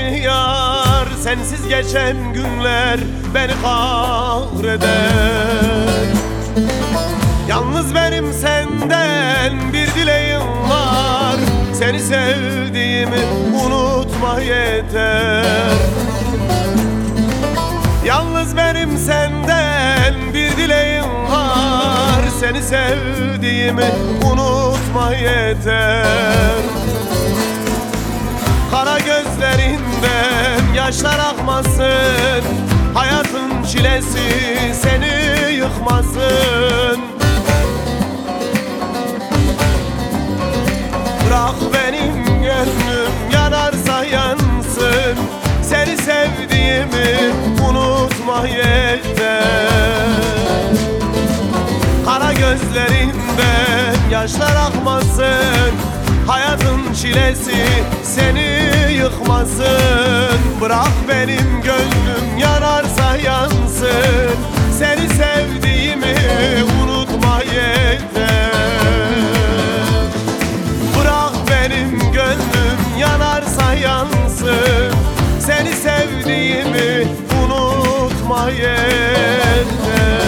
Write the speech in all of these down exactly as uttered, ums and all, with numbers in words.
mi yar? Sensiz geçen günler beni kahreder. Yalnız benim senden bir dileğim var, seni sevdiğimi unutma yeter. Yalnız benim senden bir dileğim var, seni sevdiğimi unutma yeter. Kara gözlerinden yaşlar akmasın, hayatın çilesi seni yıkmasın. Bırak benim gönlüm yanarsa yansın, seni sevdiğimi unutma yeter. Kara gözlerinden yaşlar akmasın, hayatın çilesi seni yıkmasın. Bırak benim gönlüm yanarsa yansın, seni sevdiğimi unutma yeter. Bırak benim gönlüm yanarsa yansın, seni sevdiğimi unutma yeter.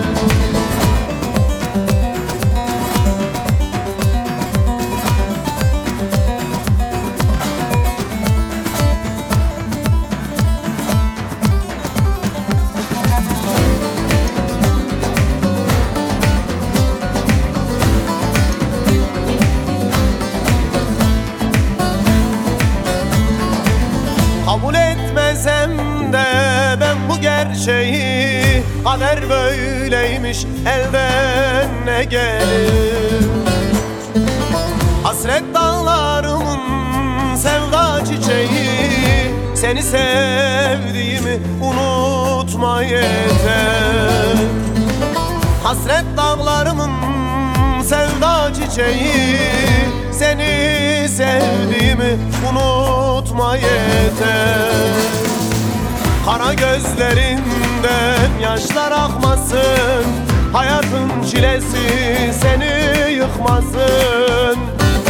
Kabul etmesem de ben bu gerçeği, kader böyleymiş elden ne gelir. Hasret dağlarımın sevda çiçeği, seni sevdiğimi unutma yeter. Hasret dağlarımın sevda çiçeği, seni sevdiğimi unutma yeter. Kara gözlerinden yaşlar akmasın, hayatın çilesi seni yıkmasın.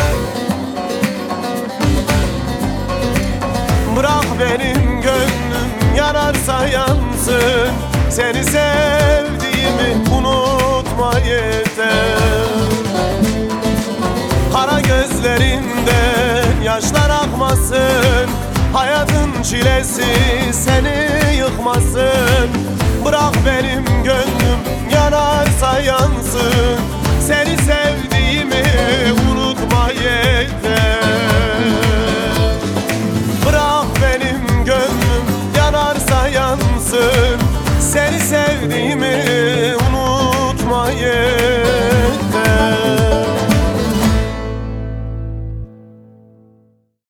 Bırak benim gönlüm yanarsa yansın, seni sevdiğimi unutma yeter. Kara gözlerinden yaşlar akmasın, hayatın çilesi seni yıkmasın. Bırak benim gönlüm yanarsa yansın, seni sevdiğimi unutma yeter. Bırak benim gönlüm yanarsa yansın, seni sevdiğimi